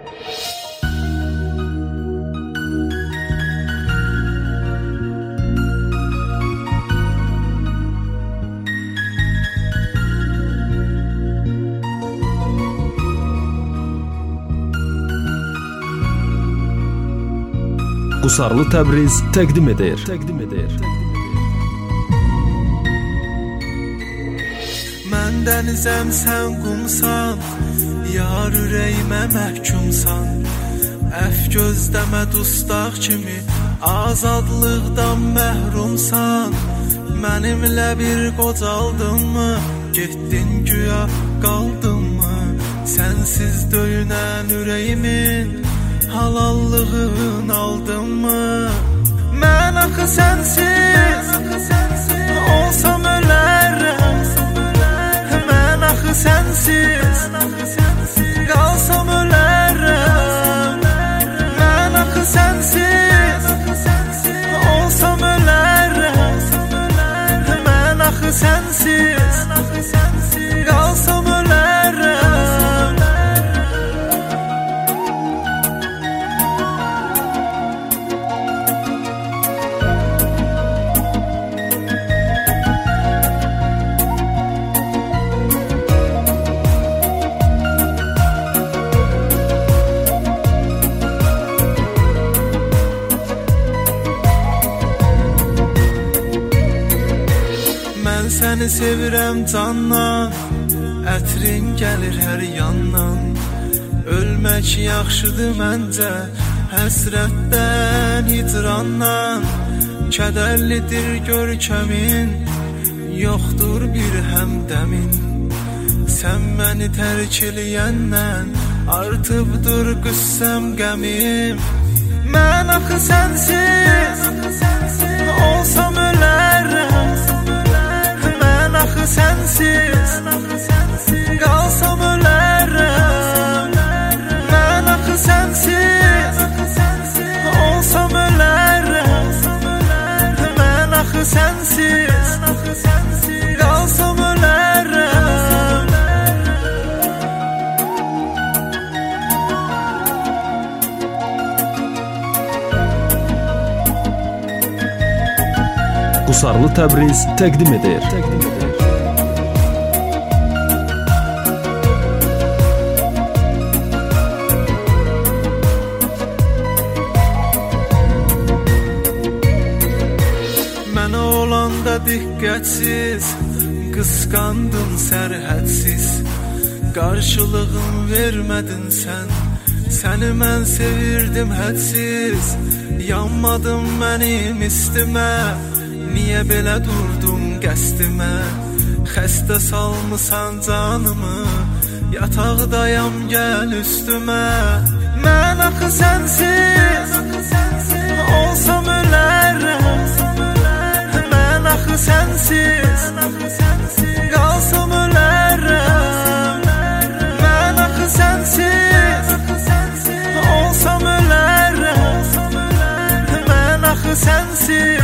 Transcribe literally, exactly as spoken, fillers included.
Qusarlı Təbriz təqdim edir. Təqdim edir. Mən dənizəm, sən qumsan, yar ürəyimə məhkumsan. Əf gözləmə dustaq kimi, azadlıqdan məhrumsan. Mənimlə bir qocaldın mı, getdin güya qaldın mı? Sənsiz döyünən ürəyimin halallığın aldın mı? Mən axı sənsiz olsam ölərəm. Mən axı sənsiz qalsam ölərəm. Mən axı sənsiz olsam ölərəm. Mən axı sənsiz qalsam ölərəm. Səni sevirəm candan, ətrin gəlir hər yandan. Ölmək yaxşıdır məncə, həsrətdən, hicrandan. Kədərlidir görkəmin, yoxdur bir həmdəmin. Sən məni tərk eləyəndən, artıbdır qüssəm, qəmim. Mən axı sənsiz olsam ölərəm. Axı sənsiz qalsam ölərəm. Mən axı sənsiz olsam ölərəm. Mən axı sənsiz qalsam ölərəm. Qusarlı Təbriz təqdim edir. Təqdim edir. Mənə olanda diqqətsiz, qısqandın sərhədsiz. Qarşılığın vermədin sən, səni mən sevirdim hədsiz. Yanmadın mənim istimə, niyə belə durdun qəsdimə? Xəstə salmısan canımı, yataqdayam gəl üstümə. Mən axı sənsiz olsam ölərəm. Mən axı sənsiz qalsam ölərəm. Mən axı sənsiz olsam ölərəm. Mən axı sənsiz